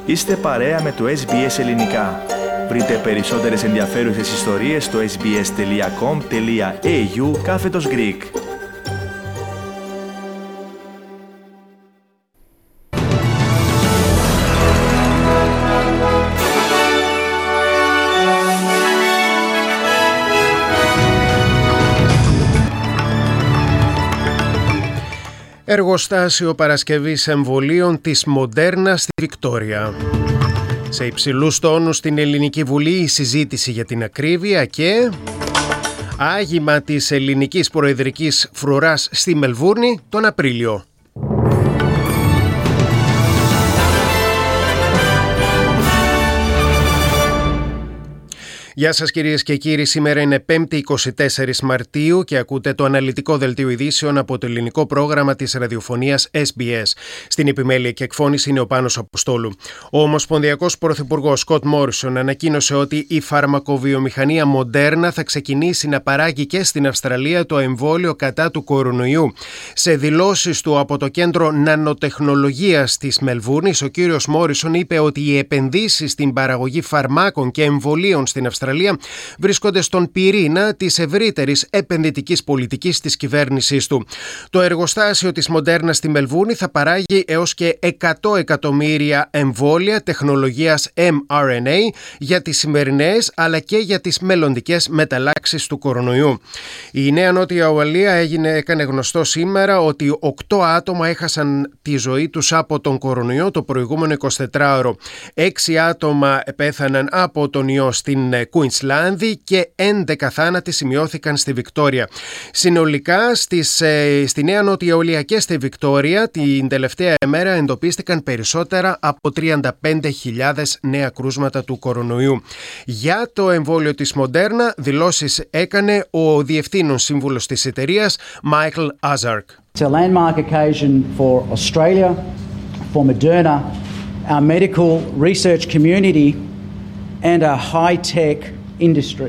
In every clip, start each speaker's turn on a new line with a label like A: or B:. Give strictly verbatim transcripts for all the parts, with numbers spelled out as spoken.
A: Είστε παρέα με το ες μπι ες Ελληνικά. Βρείτε περισσότερες ενδιαφέρουσες ιστορίες στο sbs.com.au κάθετος Greek.
B: Εργοστάσιο παρασκευής εμβολίων της Μοντέρνα στη Βικτόρια. Σε υψηλούς τόνους στην Ελληνική Βουλή η συζήτηση για την ακρίβεια και άγημα της ελληνικής προεδρικής φρουράς στη Μελβούρνη τον Απρίλιο. Γεια σας κυρίες και κύριοι, σήμερα είναι πέμπτη εικοστή τέταρτη Μαρτίου και ακούτε το αναλυτικό δελτίο ειδήσεων από το ελληνικό πρόγραμμα της ραδιοφωνίας ες μπι ες. Στην επιμέλεια και εκφώνηση είναι ο Πάνος Αποστόλου. Ο Ομοσπονδιακός Πρωθυπουργός Σκοτ Μόρισον ανακοίνωσε ότι η φαρμακοβιομηχανία Μοντέρνα θα ξεκινήσει να παράγει και στην Αυστραλία το εμβόλιο κατά του κορονοϊού. Σε δηλώσεις του από το Κέντρο Νανοτεχνολογίας της Μελβούρνης, ο κύριος Μόρισον είπε ότι οι επενδύσεις στην παραγωγή φαρμάκων και εμβολίων στην Αυστραλία βρίσκονται στον πυρήνα της ευρύτερης επενδυτικής πολιτικής της κυβέρνησής του. Το εργοστάσιο της Μοντέρνα στη Μελβούρνη θα παράγει έως και εκατό εκατομμύρια εμβόλια τεχνολογίας εμ αρ εν έι για τις σημερινές αλλά και για τις μελλοντικές μεταλλάξεις του κορονοϊού. Η Νέα Νότια Ουαλία έγινε, έκανε γνωστό σήμερα ότι οκτώ άτομα έχασαν τη ζωή τους από τον κορονοϊό το προηγούμενο εικοσιτετράωρο. Έξι άτομα πέθαναν από τον ιό στην Κουινσλάνδη και έντεκα θάνατοι σημειώθηκαν στη Βικτόρια. Συνολικά στις, ε, στη Νέα Νότια Ουαλία και στη Βικτόρια την τελευταία ημέρα εντοπίστηκαν περισσότερα από τριάντα πέντε χιλιάδες νέα κρούσματα του κορονοϊού. Για το εμβόλιο της Μοντέρνα δηλώσεις έκανε ο διευθύνων σύμβουλος της εταιρείας Michael Azark.
C: It's a landmark occasion for Australia, for Moderna, our medical research community and our high-tech industry.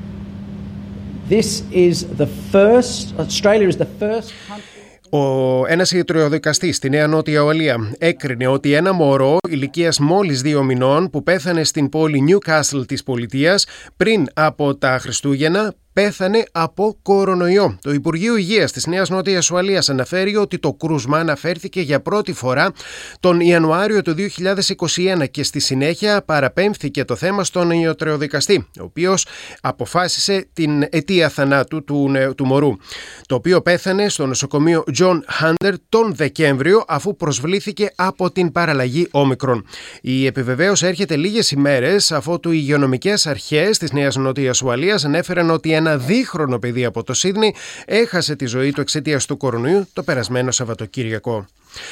C: This is the first, Australia is the first country...
B: Ο ένας ιατροδικαστής στη Νέα Νότια Ουαλία έκρινε ότι ένα μωρό ηλικίας μόλις δύο μηνών που πέθανε στην πόλη Newcastle της πολιτείας πριν από τα Χριστούγεννα πέθανε από κορονοϊό. Το Υπουργείο Υγείας της Νέας Νότιας Ουαλίας αναφέρει ότι το κρούσμα αναφέρθηκε για πρώτη φορά τον Ιανουάριο του δύο χιλιάδες είκοσι ένα και στη συνέχεια παραπέμφθηκε το θέμα στον ιατροδικαστή, ο οποίος αποφάσισε την αιτία θανάτου του, του μωρού, το οποίο πέθανε στο νοσοκομείο John Hunter τον Δεκέμβριο αφού προσβλήθηκε από την παραλλαγή Όμικρον. Η επιβεβαίωση έρχεται λίγες ημέρες αφότου οι υγειονομικές αρχές της Νέας Νότιας Ουαλίας ανέφεραν ότι ένα δίχρονο παιδί από το Σίδνεϊ έχασε τη ζωή του εξαιτίας του κορονοϊού το περασμένο Σαββατοκύριακο.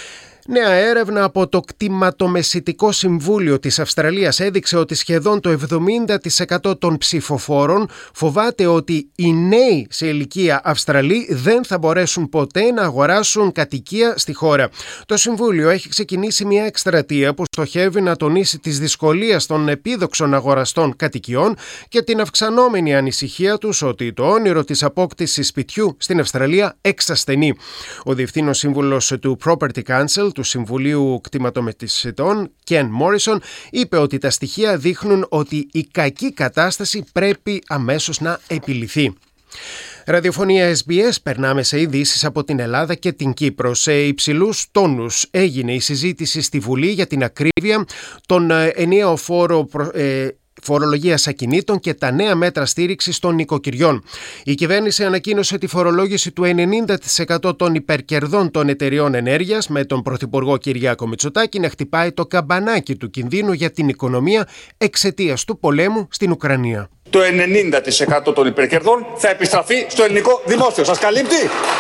B: Νέα έρευνα από το Κτηματομεσητικό Συμβούλιο της Αυστραλίας έδειξε ότι σχεδόν το εβδομήντα τοις εκατό των ψηφοφόρων φοβάται ότι οι νέοι σε ηλικία Αυστραλοί δεν θα μπορέσουν ποτέ να αγοράσουν κατοικία στη χώρα. Το Συμβούλιο έχει ξεκινήσει μια εκστρατεία που στοχεύει να τονίσει τις δυσκολίες των επίδοξων αγοραστών κατοικιών και την αυξανόμενη ανησυχία τους ότι το όνειρο της απόκτησης σπιτιού στην Αυστραλία εξασθενεί. Ο Διευθύνων Σύμβουλος του Property Council του Συμβουλίου Κτηματομεσητών, Ken Morrison, είπε ότι τα στοιχεία δείχνουν ότι η κακή κατάσταση πρέπει αμέσως να επιληθεί. Ραδιοφωνία ες μπι ες, περνάμε σε ειδήσεις από την Ελλάδα και την Κύπρο. Σε υψηλούς τόνους έγινε η συζήτηση στη Βουλή για την ακρίβεια, τον ενιαίο φόρο ε, φορολογίας ακινήτων και τα νέα μέτρα στήριξης των νοικοκυριών. Η κυβέρνηση ανακοίνωσε τη φορολόγηση του ενενήντα τοις εκατό των υπερκερδών των εταιριών ενέργειας, με τον Πρωθυπουργό Κυριάκο Μητσοτάκη να χτυπάει το καμπανάκι του κινδύνου για την οικονομία εξαιτίας του πολέμου στην Ουκρανία.
D: Το ενενήντα τοις εκατό των υπερκερδών θα επιστραφεί στο ελληνικό δημόσιο. Σας καλύπτει?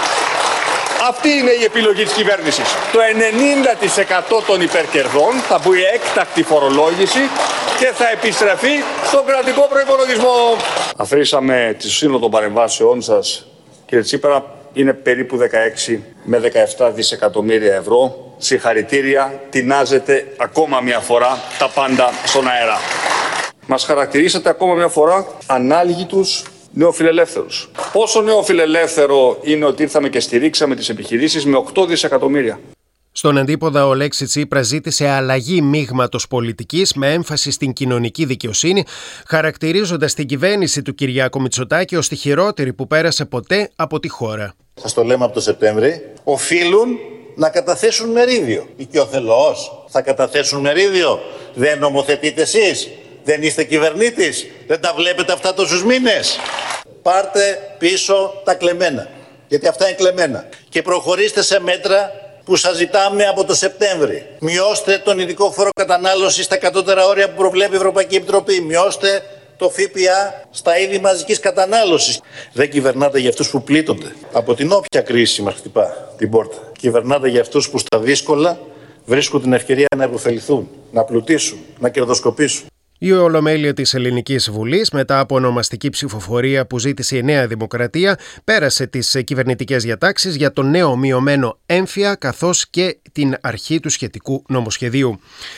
D: Αυτή είναι η επιλογή της κυβέρνησης. Το ενενήντα τοις εκατό των υπερκερδών θα μπει έκτακτη φορολόγηση και θα επιστρεφεί στον κρατικό προϋπολογισμό. Αφήσαμε τη σύνολο των παρεμβάσεών σας, κύριε Τσίπρα, είναι περίπου δεκαέξι με δεκαεπτά δισεκατομμύρια ευρώ. Συγχαρητήρια, τεινάζετε ακόμα μια φορά τα πάντα στον αέρα. Μας χαρακτηρίσατε ακόμα μια φορά ανάλγητους νεοφιλελεύθερους. Πόσο νεοφιλελεύθερο είναι ότι ήρθαμε και στηρίξαμε τις επιχειρήσεις με οκτώ δισεκατομμύρια.
B: Στον αντίποδα, ο Αλέξης Τσίπρας ζήτησε αλλαγή μείγματος πολιτικής με έμφαση στην κοινωνική δικαιοσύνη, χαρακτηρίζοντας την κυβέρνηση του Κυριάκου Μητσοτάκη ως τη χειρότερη που πέρασε ποτέ από τη χώρα.
E: Σας το λέμε από το Σεπτέμβρη, οφείλουν να καταθέσουν μερίδιο. Οικειοθελώς θα καταθέσουν μερίδιο. Δεν νομοθετείτε εσείς, δεν είστε κυβερνήτης, δεν τα βλέπετε αυτά τόσους μήνες. Πάρτε πίσω τα κλεμμένα, γιατί αυτά είναι κλεμμένα. Και προχωρήστε σε μέτρα που σας ζητάμε από το Σεπτέμβρη. Μειώστε τον ειδικό φόρο κατανάλωσης στα κατώτερα όρια που προβλέπει η Ευρωπαϊκή Επιτροπή. Μειώστε το ΦΠΑ στα είδη μαζικής κατανάλωσης. Δεν κυβερνάτε για αυτούς που πλήττονται από την όποια κρίση μας χτυπά την πόρτα. Κυβερνάτε για αυτούς που στα δύσκολα βρίσκουν την ευκαιρία να επωφεληθούν, να πλουτίσουν, να κερδοσκοπήσουν.
B: Η Ολομέλεια της Ελληνικής Βουλής, μετά από ονομαστική ψηφοφορία που ζήτησε η Νέα Δημοκρατία, πέρασε τις κυβερνητικές διατάξεις για το νέο μειωμένο έμφυα καθώς και την αρχή του σχετικού νομοσχεδίου.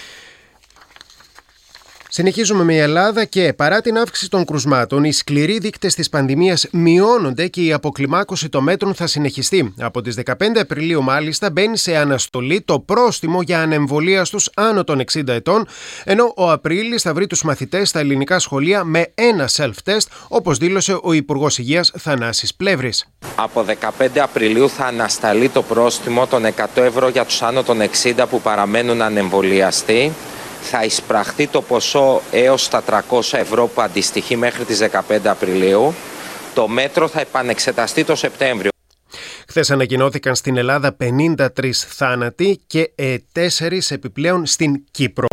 B: Συνεχίζουμε με η Ελλάδα και παρά την αύξηση των κρουσμάτων, οι σκληροί δείκτες της πανδημίας μειώνονται και η αποκλιμάκωση των μέτρων θα συνεχιστεί. Από τις δεκαπέντε Απριλίου μάλιστα μπαίνει σε αναστολή το πρόστιμο για ανεμβολίαστους άνω των εξήντα ετών, ενώ ο Απρίλης θα βρει τους μαθητές στα ελληνικά σχολεία με ένα self-test, όπως δήλωσε ο Υπουργός Υγείας Θανάσης Πλεύρης.
F: Από δεκαπέντε Απριλίου θα ανασταλεί το πρόστιμο των εκατό ευρώ για τους άνω των εξήντα που παραμένουν ανεμβολιαστοί. Θα εισπραχθεί το ποσό έως τα τριακόσια ευρώ που αντιστοιχεί μέχρι τις δεκαπέντε Απριλίου. Το μέτρο θα επανεξεταστεί το Σεπτέμβριο.
B: Χθες ανακοινώθηκαν στην Ελλάδα πενήντα τρεις θάνατοι και τέσσερις επιπλέον στην Κύπρο.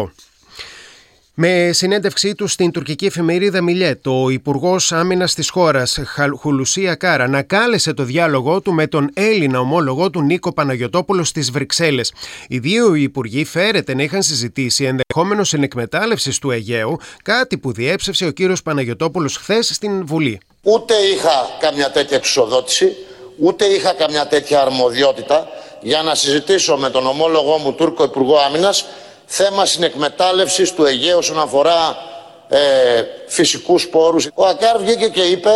B: Με συνέντευξή του στην τουρκική εφημερίδα Μιλιέτ, ο Υπουργός Άμυνας της χώρας, Χουλουσί Ακάρ, ανακάλεσε το διάλογό του με τον Έλληνα ομόλογό του Νίκο Παναγιωτόπουλο στις Βρυξέλλες. Οι δύο υπουργοί φέρεται να είχαν συζητήσει ενδεχόμενο συνεκμετάλλευσης του Αιγαίου, κάτι που διέψευσε ο κύριος Παναγιωτόπουλος χθες στην Βουλή.
G: Ούτε είχα καμιά τέτοια εξουσιοδότηση, ούτε είχα καμιά τέτοια αρμοδιότητα για να συζητήσω με τον ομόλογό μου Τούρκο Υπουργό Άμυνας θέμα συνεκμετάλλευσης του Αιγαίου όσον αφορά ε, φυσικούς πόρους. Ο Ακάρ βγήκε και είπε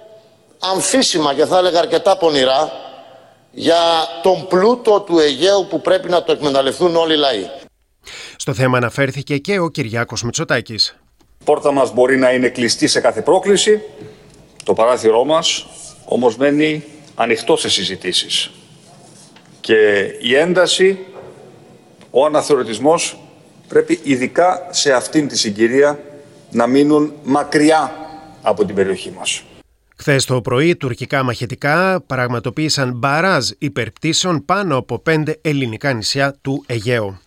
G: αμφίσιμα και θα έλεγα αρκετά πονηρά για τον πλούτο του Αιγαίου που πρέπει να το εκμεταλλευτούν όλοι οι λαοί.
B: Στο θέμα αναφέρθηκε και ο Κυριάκος Μητσοτάκης.
D: Η πόρτα μας μπορεί να είναι κλειστή σε κάθε πρόκληση, το παράθυρό μας όμως μένει ανοιχτό σε συζητήσεις. Και η ένταση, ο αναθεωρητισμός πρέπει ειδικά σε αυτήν τη συγκυρία να μείνουν μακριά από την περιοχή μας.
B: Χθες το πρωί, τουρκικά μαχητικά πραγματοποίησαν μπαράζ υπερπτήσεων πάνω από πέντε ελληνικά νησιά του Αιγαίου.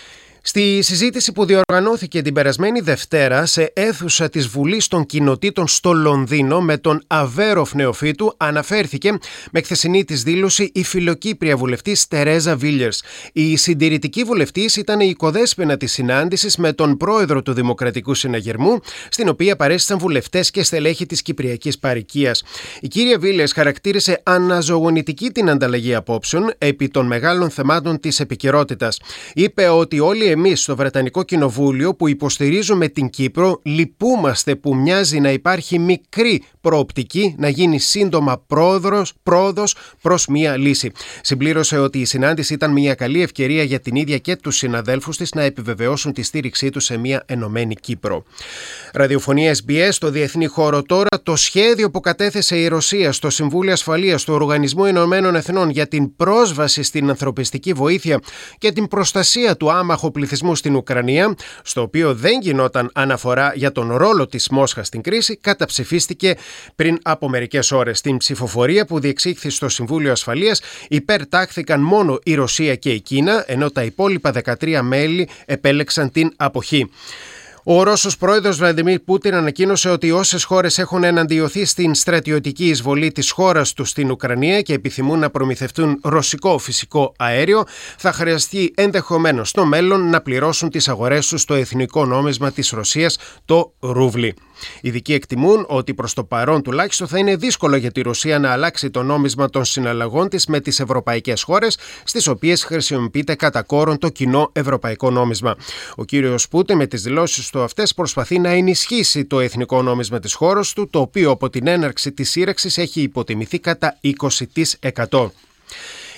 B: Στη συζήτηση που διοργανώθηκε την περασμένη Δευτέρα σε αίθουσα της Βουλής των Κοινοτήτων στο Λονδίνο με τον Αβέροφ Νεοφύτου, αναφέρθηκε με χθεσινή της δήλωση η φιλοκύπρια βουλευτής Τερέζα Βίλιερς. Η συντηρητική βουλευτής ήταν η οικοδέσποινα της συνάντησης με τον πρόεδρο του Δημοκρατικού Συναγερμού, στην οποία παρέστησαν βουλευτές και στελέχη της Κυπριακής Παροικίας. Η κυρία Βίλιερς χαρακτήρισε αναζωογονητική την ανταλλαγή απόψεων επί των μεγάλων θεμάτων της επικαιρότητας. Είπε ότι όλοι εμείς στο Βρετανικό Κοινοβούλιο που υποστηρίζουμε την Κύπρο λυπούμαστε που μοιάζει να υπάρχει μικρή προοπτική να γίνει σύντομα πρόοδος, πρόοδος προς μία λύση. Συμπλήρωσε ότι η συνάντηση ήταν μια καλή ευκαιρία για την ίδια και τους συναδέλφους της να επιβεβαιώσουν τη στήριξή τους σε μια ενωμένη Κύπρο. Ραδιοφωνία ες μπι ες στο διεθνή χώρο τώρα. Το σχέδιο που κατέθεσε η Ρωσία στο Συμβούλιο Ασφαλείας του Οργανισμού Ηνωμένων Εθνών για την πρόσβαση στην ανθρωπιστική βοήθεια και την προστασία του άμαχου πληθυσμού στην Ουκρανία, στο οποίο δεν γινόταν αναφορά για τον ρόλο της Μόσχας στην κρίση, καταψηφίστηκε πριν από μερικές ώρες. Στην ψηφοφορία που διεξήχθη στο Συμβούλιο Ασφαλείας υπερτάχθηκαν μόνο η Ρωσία και η Κίνα, ενώ τα υπόλοιπα δεκατρία μέλη επέλεξαν την αποχή. Ο Ρώσος πρόεδρος Βλαντιμίρ Πούτιν ανακοίνωσε ότι όσες χώρες έχουν εναντιωθεί στην στρατιωτική εισβολή της χώρας του στην Ουκρανία και επιθυμούν να προμηθευτούν ρωσικό φυσικό αέριο, θα χρειαστεί ενδεχομένως στο μέλλον να πληρώσουν τις αγορές τους στο εθνικό νόμισμα της Ρωσίας, το ρούβλι. Ειδικοί εκτιμούν ότι προς το παρόν τουλάχιστον θα είναι δύσκολο για τη Ρωσία να αλλάξει το νόμισμα των συναλλαγών της με τις ευρωπαϊκές χώρες, στις οποίες χρησιμοποιείται κατά κόρον το κοινό ευρωπαϊκό νόμισμα. Ο κύριος Πούτιν με τις δηλώσεις του αυτές προσπαθεί να ενισχύσει το εθνικό νόμισμα της χώρας του, το οποίο από την έναρξη της σύραξης έχει υποτιμηθεί κατά είκοσι τοις εκατό.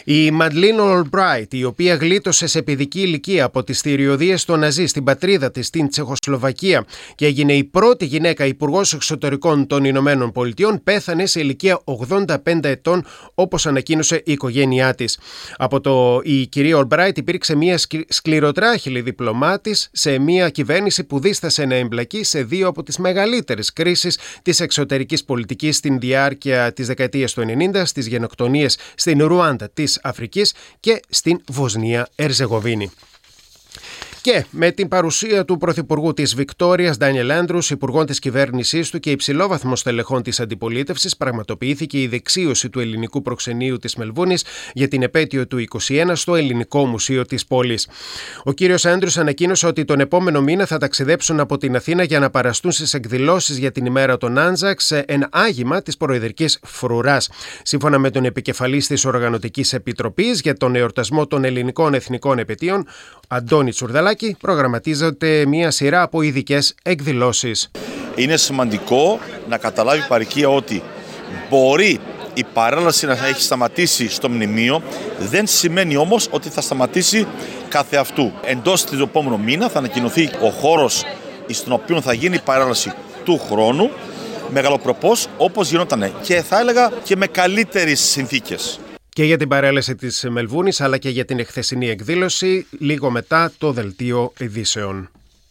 B: Η Μαντλίν Ολμπράιτ, η οποία γλίτωσε σε παιδική ηλικία από τις θηριωδίες των Ναζί στην πατρίδα της, στην Τσεχοσλοβακία, και έγινε η πρώτη γυναίκα υπουργός εξωτερικών των Ηνωμένων Πολιτειών, πέθανε σε ηλικία ογδόντα πέντε ετών, όπως ανακοίνωσε η οικογένειά της. Από το, η κυρία Ολμπράιτ υπήρξε μια σκληροτράχηλη διπλωμάτης σε μια κυβέρνηση που δίστασε να εμπλακεί σε δύο από τις μεγαλύτερες κρίσεις της εξωτερικής πολιτικής στην διάρκεια της δεκαετίας του ενενήντα, στις γενοκτονίες στην Ρουάντα της Αφρικής και στην Βοσνία Ερζεγοβίνη. Και με την παρουσία του Πρωθυπουργού της Βικτόριας, Ντάνιελ Άντρους, υπουργών της κυβέρνησής του και υψηλόβαθμων στελεχών της αντιπολίτευσης, πραγματοποιήθηκε η δεξίωση του ελληνικού προξενείου της Μελβούρνης για την επέτειο του είκοσι ένα στο Ελληνικό Μουσείο της πόλης. Ο κύριος Άντρους ανακοίνωσε ότι τον επόμενο μήνα θα ταξιδέψουν από την Αθήνα για να παραστούν στις εκδηλώσεις για την ημέρα των Άντζαξ σε ένα άγημα της προεδρικής φρουράς. Σύμφωνα με τον επικεφαλής της Οργανωτικής Επιτροπής για τον εορτασμό των ελληνικών εθνικών επετείων, Αντώνη Τσουρδαλάκη, προγραμματίζεται μια σειρά από ειδικές εκδηλώσεις.
H: Είναι σημαντικό να καταλάβει η παροικία ότι μπορεί η παρέλαση να έχει σταματήσει στο μνημείο, δεν σημαίνει όμως ότι θα σταματήσει κάθε αυτού. Εντός του επόμενου μήνα θα ανακοινωθεί ο χώρος στον οποίο θα γίνει η παρέλαση του χρόνου, μεγαλοπρεπώς όπως γινόταν, και θα έλεγα και με καλύτερες συνθήκες.
B: Και για την παρέλαση της Μελβούρνης αλλά και για την εχθεσινή εκδήλωση λίγο μετά το δελτίο ειδήσεων.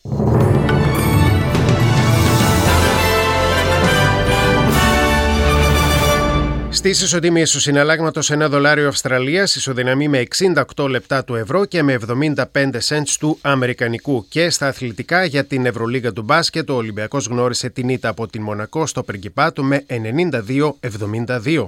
B: Στις ισοτιμίες του συναλλάγματος ένα δολάριο Αυστραλίας ισοδυναμεί με εξήντα οκτώ λεπτά του ευρώ και με εβδομήντα πέντε σεντς του αμερικανικού. Και στα αθλητικά, για την Ευρωλίγα του μπάσκετ, ο Ολυμπιακός γνώρισε την ήττα από την Μονακό στο Πριγκιπάτο με ενενήντα δύο εβδομήντα δύο.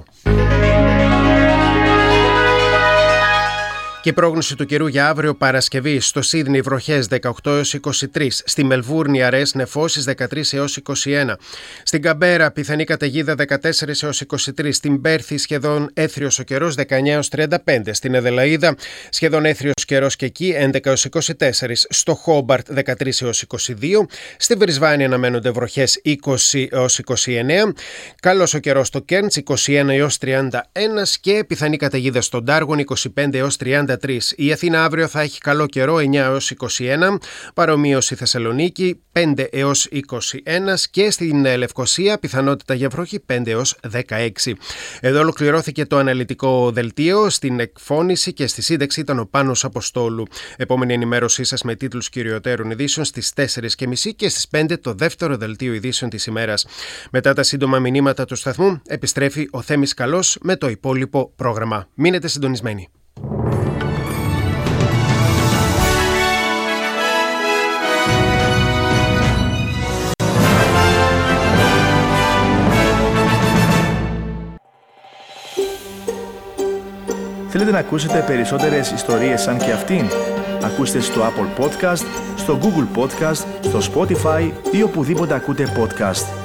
B: Και η πρόγνωση του καιρού για αύριο Παρασκευή: στο Σίδνεϊ βροχές δεκαοκτώ έως είκοσι τρία, στη Μελβούρνη αραιές νεφώσεις δεκατρείς έως είκοσι ένα, στην Καμπέρα πιθανή καταιγίδα δεκατέσσερα έως είκοσι τρία, στην Πέρθη σχεδόν έθριος ο καιρός δεκαεννιά έως τριάντα πέντε, στην Αδελαΐδα σχεδόν έθριος καιρός και εκεί έντεκα έως είκοσι τέσσερα, στο Χόμπαρτ δεκατρείς έως είκοσι δύο, στη Βρισβάνη αναμένονται βροχές είκοσι έως είκοσι εννέα, καλός ο καιρός στο Κέρντς είκοσι ένα έως τριάντα ένα και πιθανή καταιγίδα στον Ντάργον είκοσι πέντε έως τριάντα τρία. Η Αθήνα αύριο θα έχει καλό καιρό εννιά έως είκοσι ένα, παρομοίως η Θεσσαλονίκη πέντε έως είκοσι ένα και στην Λευκοσία πιθανότητα για βροχή πέντε έως δεκαέξι. Εδώ ολοκληρώθηκε το αναλυτικό δελτίο. Στην εκφώνηση και στη σύνταξη ήταν ο Πάνος Αποστόλου. Επόμενη ενημέρωσή σας με τίτλους κυριωτέρων ειδήσεων στις τέσσερις και μισή και στις πέντε το δεύτερο δελτίο ειδήσεων της ημέρας. Μετά τα σύντομα μηνύματα του σταθμού επιστρέφει ο Θέμης Καλός με το υπόλοιπο πρόγραμμα. Μείνετε συντονισμένοι.
A: Θέλετε να ακούσετε περισσότερες ιστορίες σαν και αυτήν? Ακούστε στο Apple Podcast, στο Google Podcast, στο Spotify ή οπουδήποτε ακούτε podcast.